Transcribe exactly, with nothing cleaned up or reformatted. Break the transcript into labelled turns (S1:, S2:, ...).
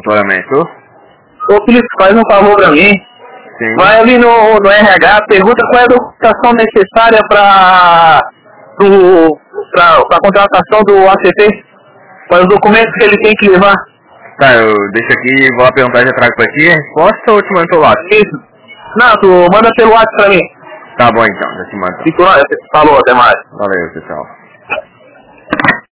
S1: monitoramento.
S2: Ô Felipe, faz um favor pra mim.
S1: Sim.
S2: Vai ali no, no R H, pergunta qual é a documentação necessária pra, pro, pra, pra contratação do A C T. Quais os documentos que ele tem que levar.
S1: Tá, eu deixo aqui, vou lá perguntar e já trago pra ti a resposta ou te mando pelo WhatsApp?
S2: Isso. Não, tu manda pelo WhatsApp pra mim.
S1: Tá bom então, já te mando.
S2: Fico lá, falou, até mais.
S1: Valeu, pessoal.